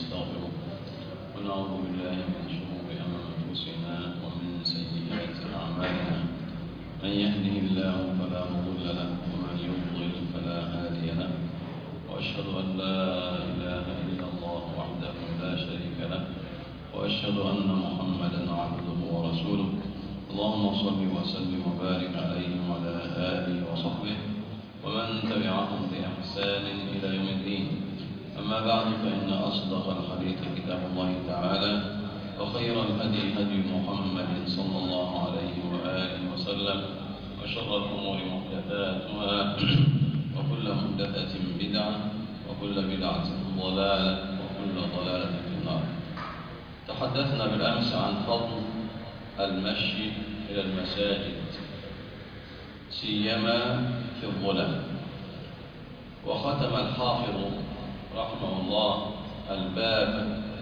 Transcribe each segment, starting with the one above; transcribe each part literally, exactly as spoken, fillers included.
ونستغفره ونعوذ بالله من شرور أنفسنا ومن سيئات أعمالنا. من يهده الله فلا مضل له ومن يضلل فلا هادي له، وأشهد أن لا إله إلا الله وحده لا شريك له، وأشهد أن محمدا عبده ورسوله. اللهم صل وسلم وبارك عليه وعلى آله وصحبه ومن تبعهم بإحسان إلى يوم الدين. أما بعد، فإن أصدق الحديث كتاب الله تعالى، وخير الهدي هدي محمد صلى الله عليه وآله وسلم، وشر الأمور محدثاتها وكل محدثة بدعة وكل بدعة ضلالة وكل ضلالة في النار. تحدثنا بالأمس عن فضل المشي إلى المساجد سيما في الظلم، وختم الحافظ رحمه الله الباب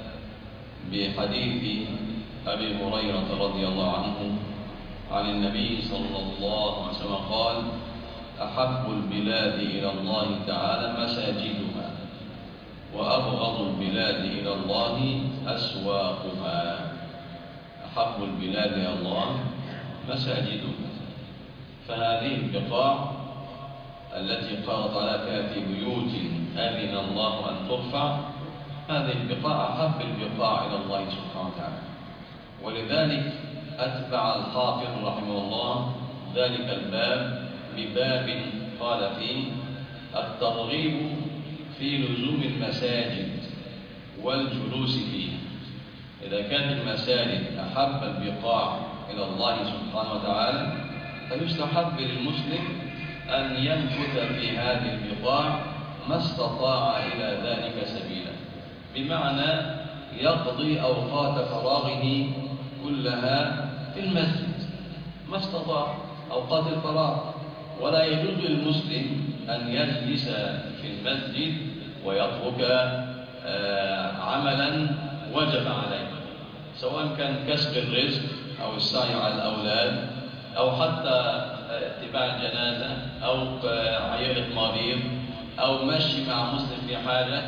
بحديث أبي هريرة رضي الله عنه عن النبي صلى الله عليه وسلم قال: أحب البلاد إلى الله تعالى مساجدها، وأبغض البلاد إلى الله أسواقها. أحب البلاد إلى الله مساجدها، فهذه البقاع التي قال تعالى في بيوت أذن الله أن ترفع، هذه البقاع أحب البقاع إلى الله سبحانه وتعالى. ولذلك أتبع الحافظ رحمه الله ذلك الباب بباب قال فيه: الترغيب في لزوم المساجد والجلوس فيها. إذا كانت المساجد أحب البقاع إلى الله سبحانه وتعالى، فيستحب للمسلم أن يمكث في هذه البقاع ما استطاع إلى ذلك سبيلا، بمعنى يقضي أوقات فراغه كلها في المسجد ما استطاع أوقات الفراغ. ولا يجوز للمسلم أن يجلس في المسجد ويترك عملا وجب عليه، سواء كان كسب الرزق أو السعي على الأولاد أو حتى اتباع الجنازة أو عيادة مريض أو مشي مع مسلم في حاجة.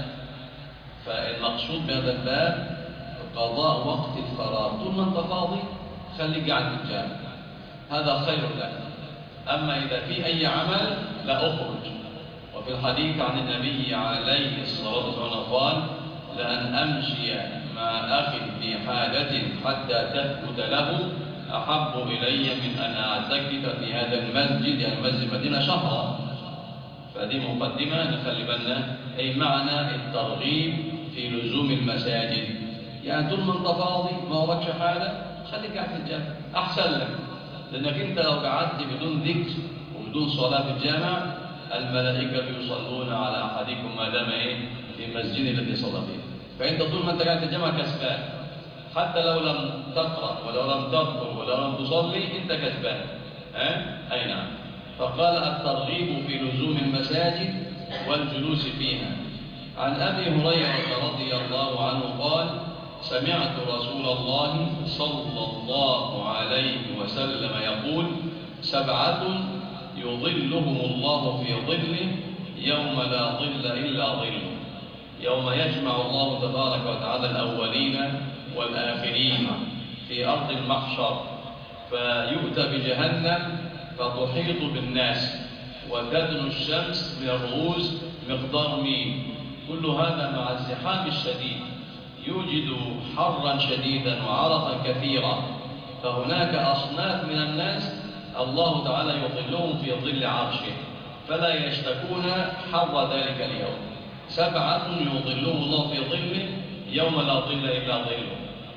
فالمقصود بهذا الباب قضاء وقت الفراغ. طول ما أنت فاضي خليك قاعد في الجامع، هذا خير لك. أما إذا في أي عمل لا أخرج. وفي الحديث عن النبي عليه الصلاة والسلام قال: لأن أمشي مع أخي في حاجة حتى تثبت له أحب إلي من أن أعتكف في هذا المسجد، يعني مسجد مدينة، شهرا. فدي مقدمة نخلي بالنا، أي معنى الترغيب في لزوم المساجد. يعني طول ما أنت فاضي ما وراكش حاجة خليك قاعد في الجامع أحسن لك، لأنك أنت لو قعدت بدون ذكر وبدون صلاة في الجامع الملائكة يصلون على أحدكم ما دام إيه في المسجد الذي صلى فيه. فأنت طول ما أنت قاعد في الجامع كسبان، حتى لو لم تقرأ ولو لم تذكر ولو لم تصلي أنت كسبان. أه؟ أي نعم. فقال: الترغيب في لزوم المساجد والجلوس فيها. عن أبي هريرة رضي الله عنه قال: سمعت رسول الله صلى الله عليه وسلم يقول: سبعة يظلهم الله في ظله يوم لا ظل إلا ظله، يوم يجمع الله تبارك وتعالى الأولين والآخرين في أرض المحشر، فيؤتى بجهنم فتحيط بالناس، وتدنو الشمس من الرؤوس مقدار ميل. كل هذا مع الزحام الشديد يوجد حرا شديدا وعرقا كثيرا. فهناك أصناف من الناس الله تعالى يظلهم في ظل عرشه فلا يشتكون حر ذلك اليوم. سبعة يظلهم الله في ظله يوم لا ظل إلا ظله: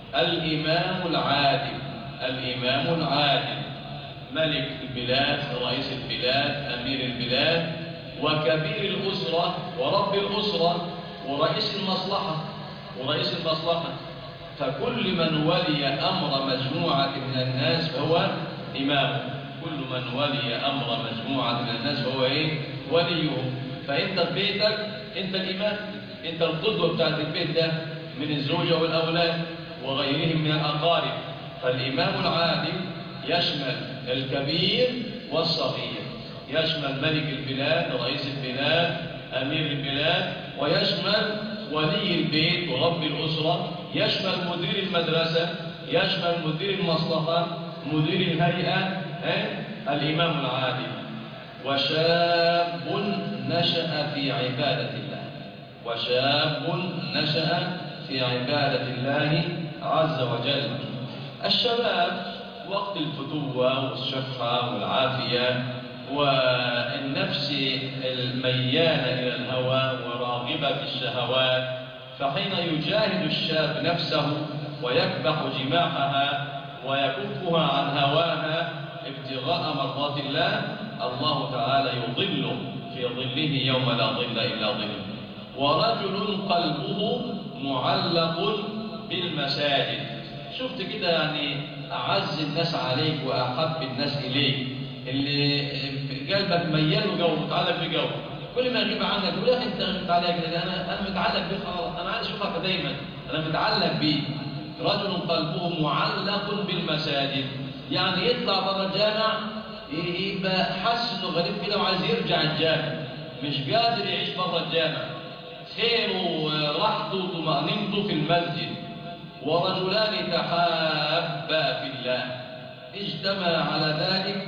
الإمام العادل، الإمام العادل، ملك البلاد، رئيس البلاد، أمير البلاد، وكبير الأسرة ورب الأسرة ورئيس المصلحة ورئيس المصلحة. فكل من ولي أمر مجموعة من الناس فهو إمامه. كل من ولي أمر مجموعة من الناس فهو إيه؟ وليه. فأنت في بيتك أنت الإمام، أنت القدوة بتاعت البيت ده من الزوجة والأولاد وغيرهم من الأقارب. فالإمام العادل يشمل الكبير والصغير، يشمل ملك البلاد، رئيس البلاد، أمير البلاد، ويشمل ولي البيت ورب الأسرة، يشمل مدير المدرسة، يشمل مدير المصلحة، مدير الهيئة، اه؟ الإمام العادل. وشاب نشأ في عبادة الله، وشاب نشأ في عبادة الله عز وجل. الشباب وقت الفتوة والشفعة والعافية والنفس الميالة إلى الهوى وراغبة في الشهوات، فحين يجاهد الشاب نفسه ويكبح جماحها ويكفها عن هواها ابتغاء مرضات الله، الله تعالى يظل في ظله يوم لا ظل إلا ظله. ورجل قلبه معلق بالمساجد، شفت كده يعني أعز الناس عليك وأحب الناس إليك، اللي قلبك ميال وجو متعلق بجو، كل ما يغيب عنك يقول يا أخي أنت متعلق كده، أنا أنا متعلق بيه خلاص، أنا عايز أشوفك دايما، أنا متعلق بيه. رجل قلبه معلق بالمساجد، يعني يطلع بره الجامع يبقى حاسس إنه غريب كده وعايز يرجع الجامع، مش قادر يعيش بره الجامع، خيره وراحته وطمأنينته في المسجد. ورجلان تحابا في الله اجتمع على ذلك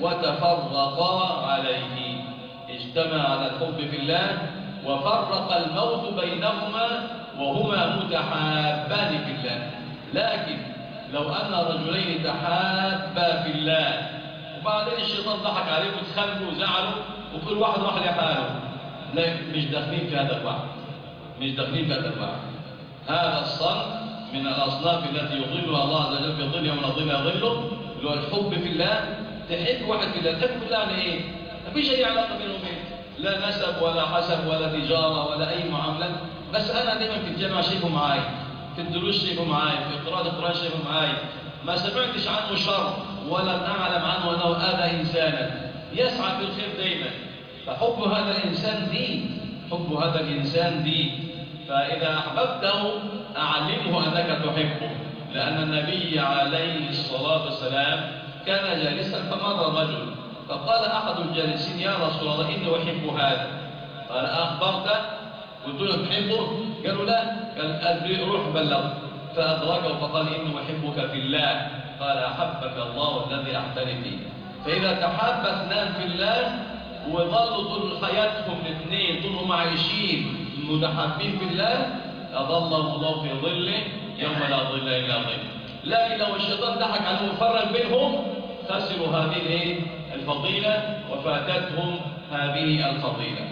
وتفرقا عليه، اجتمع على الحب في الله وفرق الموت بينهما وهما متحابان في الله. لكن لو أن رجلين تحابا في الله وبعدين الشيطان ضحك عليهم واتخانقوا وزعلوا وكل واحد راح لحاله، لا مش داخلين في هذا الوعد، مش داخلين في هذا الوعد. هذا الصنف من الأصناف التي يظلها الله عز وجل في ظل يوم لا ظل إلا ظله، اللي هو الحب في الله. تحب واحد في الله، تحب في الله يعني إيه؟ مفيش أي علاقة بينه وبينه، لا نسب ولا حسب ولا تجارة ولا أي معاملة، بس أنا دايما في الجامعة شايفه معاي، في الدروس شايفه معاي، في قراءة القرآن شايفه معاي، ما سمعتش عنه شر ولا أعلم عنه أنه آذى إنسانا، يسعى في الخير دايما. فحب هذا الإنسان دين، حب هذا الإنسان دين. فإذا أحببته أعلمه أنك تحبه، لأن النبي عليه الصلاة والسلام كان جالسا فمر رجل فقال أحد الجالسين يا رسول الله إني أحب هذا، قال أخبرته؟ قلت له تحبه؟ قالوا لا، قال روح بلغ، فأدركه فقال إني أحبك في الله، قال أحبك الله الذي أحبني فيه. فإذا تحاب اثنان في الله وظلوا طول حياتهم الاثنين طولهم عايشين متحابين في الله، أظلهم الله في ظله يوم لا ظل إلا ظله. لكن لو الشيطان ضحك عليهم وفرق بينهم خسروا هذه الفضيلة وفاتتهم هذه الفضيلة.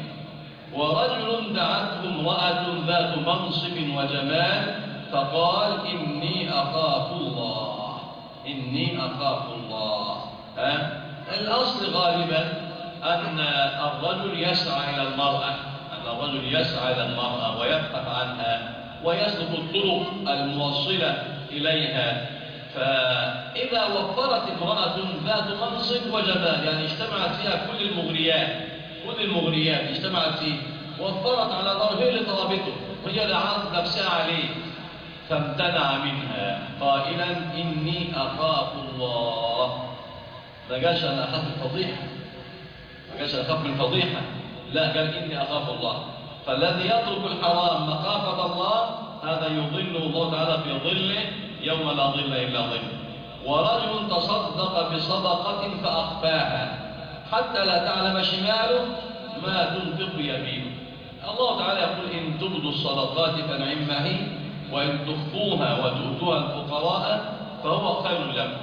ورجل دعته امرأة ذات منصب وجمال فقال إني أخاف الله، إني أخاف الله. ها؟ الأصل غالبا أن الرجل يسعى إلى المرأة، أن الرجل يسعى إلى المرأة ويبحث عنها ويسلك الطرق الموصلة إليها. فإذا وفرت امرأة ذات منصب وجمال، يعني اجتمعت فيها كل المغريات، كل المغريات اجتمعت فيه، وفرت على ظاهر لطلبته وهي اللي عرضت نفسها عليه، فامتنع منها قائلا إني أخاف الله. ما قالش أنا أخاف الفضيحة، ما قالش أخاف من الفضيحة، لا، قال إني أخاف الله. فالذي يترك الحرام مخافة الله هذا يظل الله تعالى في ظله يوم لا ظل إلا ظله. ورجل تصدق بصدقة فأخفاها حتى لا تعلم شماله ما تنفق يمينه. الله تعالى يقول إن تبدوا الصدقات فنعما هي وإن تخفوها وتؤتوها الفقراء فهو خير لكم.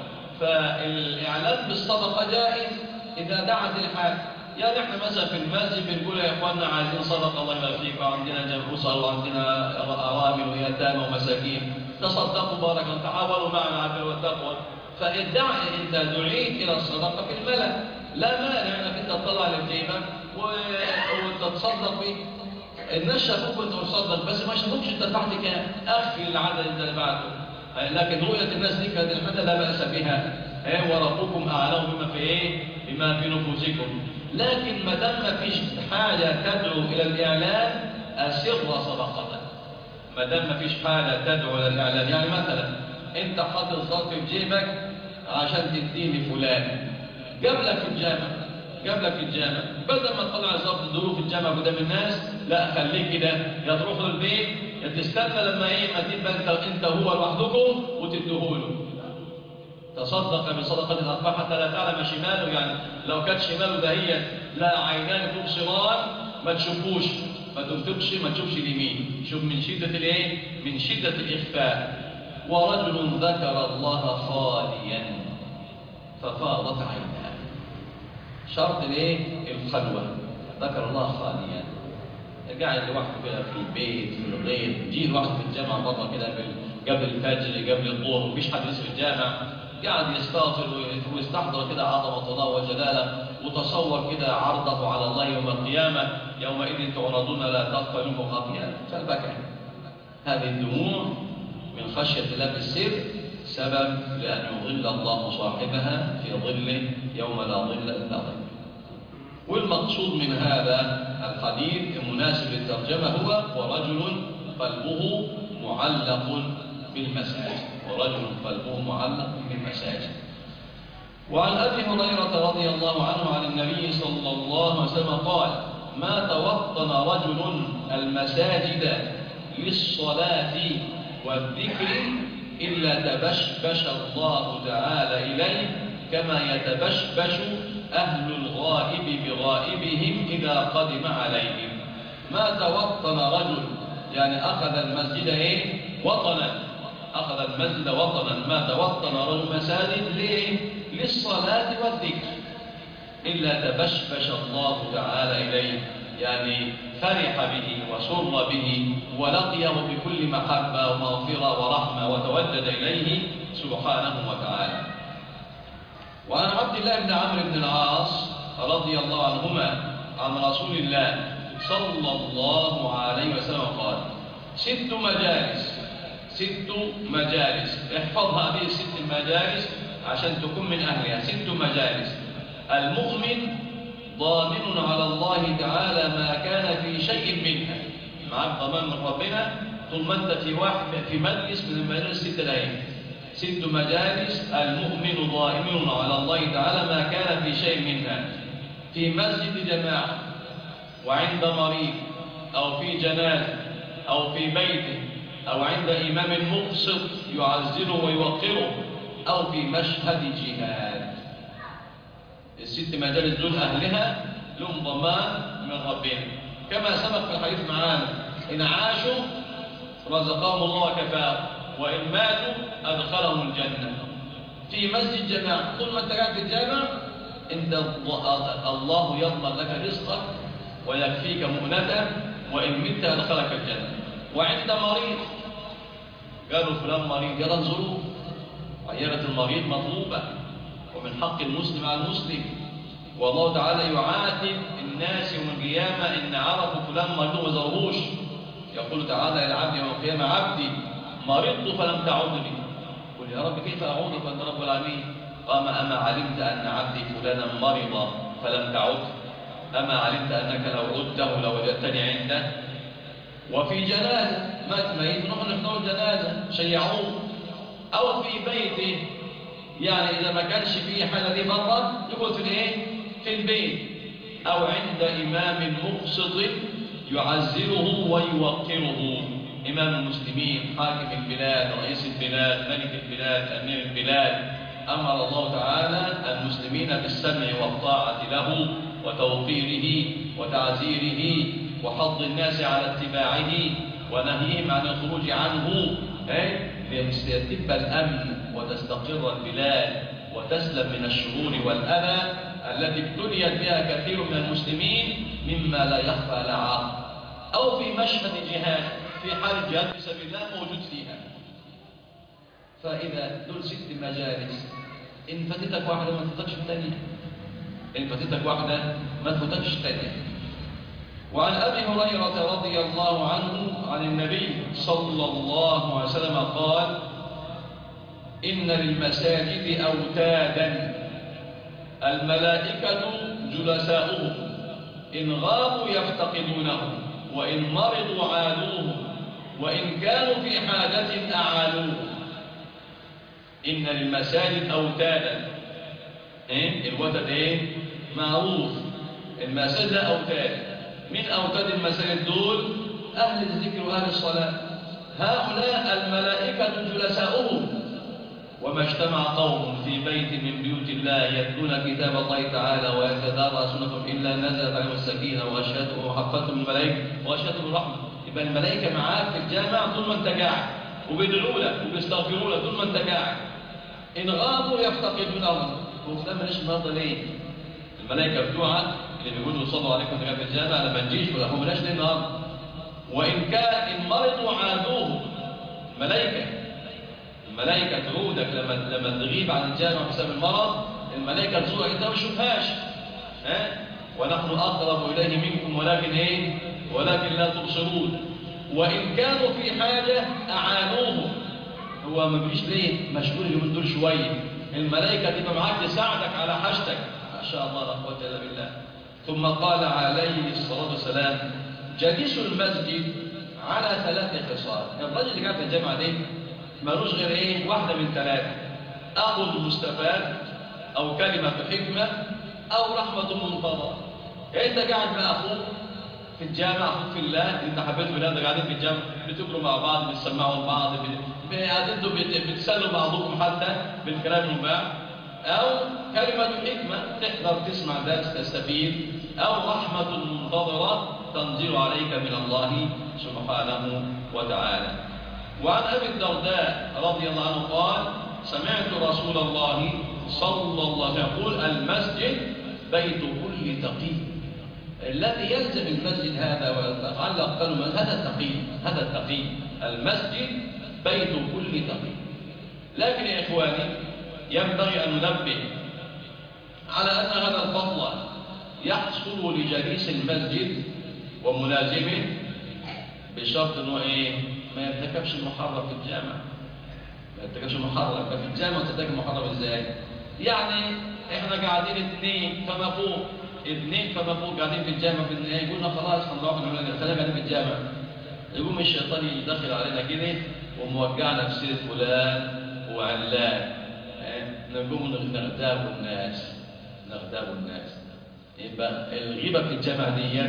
فالإعلان بالصدقة جائز إذا دعت الحال. يعني احنا مثلا في المسجد بنقول يا اخواننا عايزين صدقه الله يبارك فيكم، وعندنا جمع اسر وعندنا ارامل ويتامى ومساكين، تصدقوا بارك الله، تعاونوا معنا على البر والتقوى. فادعي انت دعيت الى الصدقه في الملأ، لا مانع انك انت تطلع لجيبك وتتصدق به. الناس شافوك وانت تصدق بس ما شافوكش انت دفعت كام، اخفي العدد انت اللي بعته. لكن رؤيه الناس دي كانت الحمد لا باس بها، وربكم اعلم بما في ايه؟ بما في نفوسكم. لكن ما دام ما فيش حاجة تدعو إلى الإعلان أسر صدقتك، ما دام ما فيش حاجة تدعو إلى الإعلان. يعني مثلا أنت حاطط ظرف في جيبك عشان تديه لفلان قبلك في الجامع، قبلك في الجامع، بدل ما تطلع الظرف تدوره في الجامع قدام الناس، لا خليك كده، يا تروح له البيت يا تستنى لما ايه ما تبقى انت انت هو لوحدكم وتديهوله. تصدق بصدقة أخفى حتى لا تعلم شماله، يعني لو كانت شماله دهيا لا عينان تبصران ما تشوفوش، ما تنفقش ما تشوفش اليمين. شوف من شدة الايه؟ من شدة الإخفاء. ورجل ذكر الله خاليا ففاضت عيناه. شرط الايه؟ الخلوة. ذكر الله خاليا، قاعد لوحده كده في البيت في الغيط، يجي لوحده في الجامع بره كده قبل الفجر قبل الظهر، مفيش حد لسه في الجامع، قاعد يستغفر ويستحضر كده عظمة الله وجلاله، وتصور كده عرضه على الله يوم القيامة، يومئذ تعرضون لا تخفى منكم خافية، فبكى. هذه الدموع من خشية الله بالسر سبب لأن يظل الله صاحبها في ظله يوم لا ظل إلا ظله. والمقصود من هذا الحديث المناسب للترجمة هو ورجل قلبه معلق بالمساجد، ورجل قلبه معلق بالمساجد. وعن أبي هريرة رضي الله عنه عن النبي صلى الله عليه وسلم قال: ما توطن رجل المساجد للصلاة والذكر إلا تبشبش الله تعالى إليه كما يتبشبش أهل الغائب بغائبهم إذا قدم عليهم. ما توطن رجل يعني أخذ المسجد إيه؟ وطنا، أخذ المسجد وطنا. ما توطن رجل مساجد ليه؟ للصلاة والذكر إلا تبشبش الله تعالى إليه، يعني فرح به وسر به ولقيه بكل محبة ومغفرة ورحمة وتوجد إليه سبحانه وتعالى. وعن عبد الله بن عمرو بن العاص رضي الله عنهما عن رسول الله صلى الله عليه وسلم قال: ست مجالس ست مجالس احفظ هذه الست المجالس عشان تكون من أهلها. ست مجالس: المؤمن ضامن على الله تعالى ما كان في شيء منها، معك ضمان من ربنا طول ما انت في واحد في مجلس من المجالس الست الايام. ست مجالس: المؤمن ضامن على الله تعالى ما كان في شيء منها، في مسجد جماعة، وعند مريض، أو في جنازة، أو في بيته، أو عند إمام مقسط يعزله ويوقره، أو في مشهد جهاد. الست مجالس دول أهلها لهم ضمان من ربنا، كما سبق في الحديث معانا: إن عاشوا رزقهم الله وكفاهم، وإن ماتوا أدخلهم الجنة. في مسجد جماعة، طول ما أنت قاعد في الجامع أنت الله يضمن لك رزقك ويكفيك مؤنتك، وإن مت أدخلك الجنة. وعند مريض، قالوا فلان مريض، يرى الظروف، عيادة المريض مطلوبة، ومن حق المسلم على المسلم. والله تعالى يعاتب الناس يوم القيامة إن عرفوا فلان مريض وما زاروهوش. يقول تعالى للعبد يوم القيامة: عبدي مرضت فلم تعودني. قل يا رب كيف أعودك وأنت رب العالمين؟ قام: أما علمت أن عبدي فلانا مرض فلم تعد؟ أما علمت أنك لو عدته لوجدتني عنده؟ وفي جنازة، مات ميت، نروح نحضر الجنازة شيعوه. أو في بيته، يعني إذا ما كانش فيه حاجة دي بره يقول في الإيه؟ في البيت. أو عند إمام مقسط يعزله ويوقره، إمام المسلمين، حاكم البلاد، رئيس البلاد، ملك البلاد، أمير البلاد، أمر الله تعالى المسلمين بالسمع والطاعة له وتوقيره وتعزيره وحض الناس على اتباعه ونهيهم عن الخروج عنه، ليستتب الأمن وتستقر البلاد وتسلم من الشرور والأذى التي ابتليت بها كثير من المسلمين مما لا يخفى لعاقل. أو في مشهد جهاد، في حال جهاد في سبيل الله موجود فيها. فإذا دول ست مجالس، إن فاتتك واحدة ما تفوتكش الثانية، إن فاتتك واحدة ما تفوتكش الثانية. وعن أبي هريرة رضي الله عنه عن النبي صلى الله عليه وسلم قال: إن للمساجد أوتادا الملائكة جلساؤهم، إن غابوا يفتقدونهم، وإن مرضوا عادوهم، وإن كانوا في حاجة أعانوه. إن للمساجد أوتادا، إيه؟ الوتد إيه؟ معروف، المساجد أوتاد، من أوتاد المساجد دول أهل الذكر وأهل الصلاة. هؤلاء الملائكة جلساؤهم. وما اجتمع قوم في بيت من بيوت الله يتلون كتاب الله تعالى ويتدارسونه إلا نزلت عليهم السكينة وغشيتهم وحفتهم الملائكة وغشيتهم الرحمة. يبقى الملائكة معاك في الجامع طول ما أنت قاعد، وبيدعوا لك وبيستغفروا لك طول ما أنت قاعد. إن غابوا يفتقدون أمرك. وفلان ماليش النهارده ليه؟ الملائكة بتوعك اللي بيقولوا يصلوا عليكم في الجامع لما تجيش ولا هم مالناش ليه النهارده؟ وإن كان إن مرضوا عادوهم. الملائكة الملائكة تعودك لما لما تغيب عن الجامع بسبب المرض، الملائكة تزورك أنت ما تشوفهاش. ها؟ ونحن أقرب إليه منكم ولكن إيه؟ ولكن لا تبصرون. وإن كانوا في حاجة أعانوهم. هو ما بيجيش ليه؟ مشغول اليومين دول شوية. الملائكة تبقى معاك تساعدك على حاجتك. ما شاء الله لا قوة إلا بالله. ثم قال عليه الصلاة والسلام: جليس المسجد على ثلاث خصال. الرجل اللي قاعد في الجامعة دي مالوش غير ايه؟ واحدة من ثلاثة: أخذ مستفاد، أو كلمة حكمة، أو رحمة منتظرة. يعني أنت قاعد مع أخوك في الجامع، أخوك في الله، أنت حبيت بلاد قاعدين في الجامع بتقروا مع بعض، بتسمعوا لبعض، أنتوا بتسلوا بعضكم حتى بالكلام المباح، أو كلمة حكمة تحضر تسمع درس تستفيد، أو رحمة منتظرة تنزل عليك من الله سبحانه وتعالى. وعن أبي الدرداء رضي الله عنه قال: سمعت رسول الله صلى الله عليه وسلم يقول: المسجد بيت كل تقي. الذي يلزم المسجد هذا ويتعلق قالوا هذا التقي، هذا التقي. المسجد بيت كل تقي. لكن يا إخواني ينبغي أن ننبه على أن هذا الفضل يحصل لجليس المسجد وملازمه بشرط أنه إيه؟ ما يرتكبش المحرم في الجامع. ما يرتكبش المحرم. ففي الجامع ترتكب المحرم إزاي؟ يعني إحنا قاعدين اثنين فما فوق، اثنين فما فوق قاعدين في الجامع، في النهاية يقولنا خلاص هنروح خلينا قاعدين في الجامع. يقوم الشيطان يدخل علينا كده وموقعنا في سيرة فلان وعلان. نقوم نغتاب الناس، نغتاب الناس. يبقى الغيبة في الجامع دي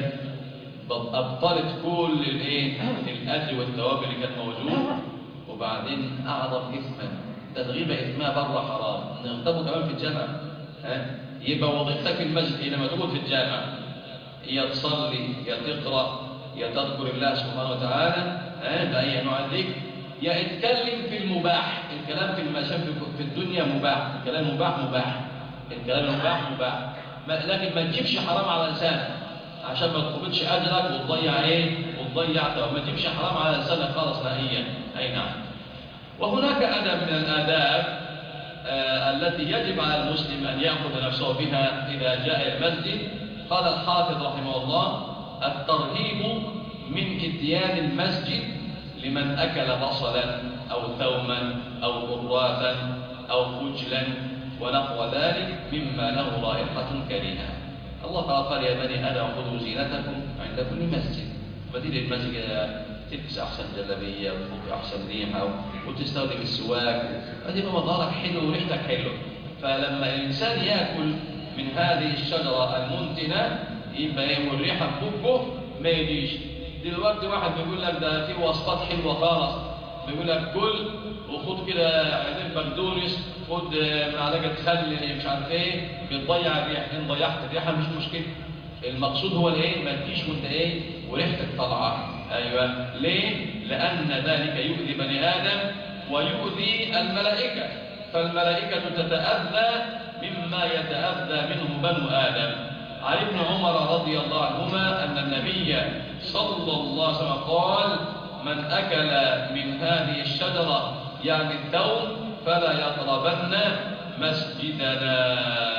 أبطلت كل الايه الأجر والثواب اللي كان موجود. وبعدين أعظم إثما، الغيبة إثمها بره حرام، نغتابه كمان في الجامع. ها؟ يبقى وظيفتك في المسجد لما تقعد في الجامع يا تصلي يا تقرأ يا تذكر الله سبحانه وتعالى بأي نوع الذكر، يا اتكلم في المباح. الكلام في المشان في الدنيا مباح، الكلام مباح مباح، الكلام مباح مباح، لكن ما تجيبش حرام على لسانك عشان ما تقبضش أجرك وتضيع إيه؟ وتضيع توبة. ما تجيبش حرام على لسانك خالص نهائيا. أي نعم. وهناك أدب من الآداب آه التي يجب على المسلم أن يأخذ نفسه بها إذا جاء المسجد. قال الحافظ رحمه الله: الترهيب من إتيان المسجد لمن أكل بصلا أو ثوما أو قراثا أو خجلا ونحو ذلك مما له رائحة كريهة. الله تعالى قال: يا بني آدم خذوا زينتكم عند كل مسجد. بديل المسجد تلبس أحسن جلابية وتفك أحسن ريحة وتستخدم السواك، هذه مظهرك حلو وريحتك حلو. فلما الإنسان يأكل من هذه الشجرة المنتنة يبقى والريحة ببقه ما يجيش. دلوقتي واحد بيقول لك ده في وصفات حلوة خالص، بيقول لك كل وخد كده عيدين بقدونس، خد معلقة خل مش عارف ايه، بتضيع الريحة. ان ضيعت الريحة مش مشكلة، المقصود هو الايه؟ ما تجيش وانت ايه وريحتك طالعة. ايوه. ليه؟ لأن ذلك يؤذي بني آدم ويؤذي الملائكة، فالملائكة تتأذى مما يتأذى منه بنو آدم. عن ابن عمر رضي الله عنهما أن النبي صلى الله عليه وسلم قال: من أكل من هذه الشجرة يعني الثوم فلا يقربن مسجدنا.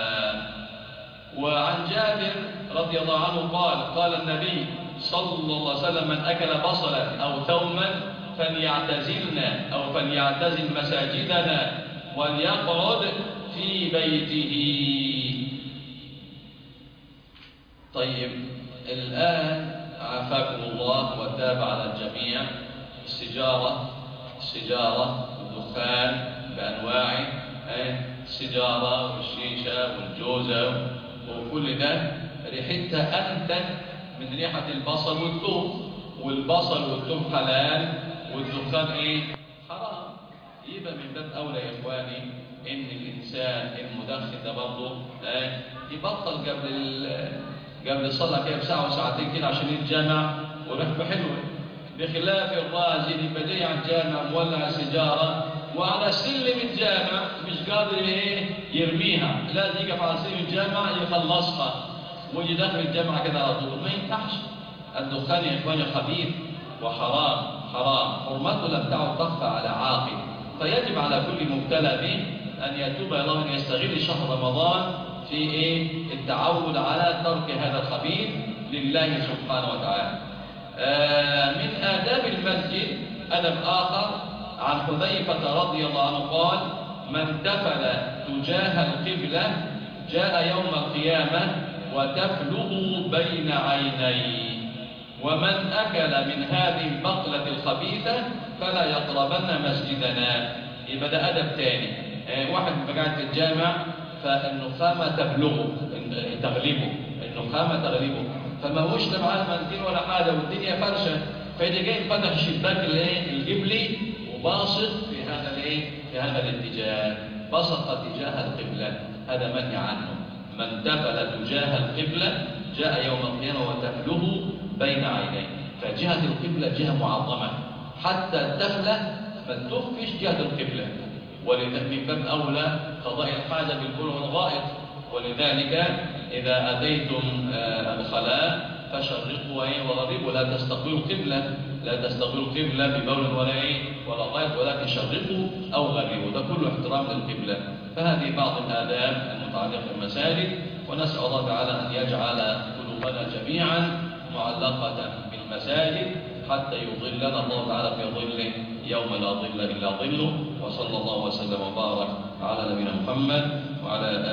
وعن جابر رضي الله عنه قال: قال النبي صلى الله عليه وسلم: من أكل بصلا أو ثوما فليعتزلنا أو فليعتزل مساجدنا وليقعد في بيته. طيب الآن عافاكم الله وتاب على الجميع. السجارة السجارة والدخان بأنواعه، السجارة والشيشة والجوزة وكل ده ريحتها أنتن من ريحة البصل والثوم، والبصل والثوم حلال والدخان ايه؟ حرام. يبقى من باب اولى يا اخواني ان الانسان المدخن ده برضه آه يبطل قبل قبل الصلاه كده بساعه وساعتين كده عشان يتجمع وريحته حلوه، بخلاف الراجل يبقى جاي على الجامع مولع سيجاره وعلى سلم الجامع مش قادر ايه يرميها، لازم يقف على سلم الجامع يخلصها ويجي داخل الجامع كده على طول. ما ينفعش. الدخان يا اخواني خبيث وحرام، حرام حرمته لم تعد تخفى على عاقل، فيجب على كل مبتلى به ان يتوب الى الله، ان يستغل شهر رمضان في ايه؟ التعود على ترك هذا الخبيث لله سبحانه وتعالى. آه من آداب المسجد أدب آخر عن حذيفة رضي الله عنه قال: من تفل تجاه القبلة جاء يوم القيامة وتفله بين عينيه، ومن أكل من هذه البقلة الخبيثة فلا يقربن مسجدنا. يبقى ده أدب تاني. آه واحد قاعد في الجامع فالنخامة تبلغه تغلبه، النخامة تغلبه، فما هوش لا معاه مناديل ولا حاجه والدنيا فرشه، فاذا جاي فتح الشباك الايه القبلي وباسط في هذا الايه في هذا الاتجاه، بسط تجاه القبله، هذا منهي عنه. من تفل تجاه القبله جاء يوم القيامه وتفله بين عينيه. فجهه القبله جهه معظمه، حتى التفله ما تخفش جهه القبله، ولذلك من باب اولى قضاء الحاجه بالبول والغائط. ولذلك إذا أتيتم الخلاء فشرقوا وغربوا، لا تستقبلوا قبلة، لا تستقبلوا قبلة ببول ولا إيه ولا غائط، ولكن شرقوا أو غربوا، ده كله احترام للقبلة. فهذه بعض الآداب المتعلقة بالمساجد، ونسأل الله تعالى أن يجعل قلوبنا جميعا معلقة بالمساجد حتى يظلنا الله تعالى في ظله يوم لا ظل إلا ظله. وصلى الله وسلم وبارك على نبينا محمد وعلى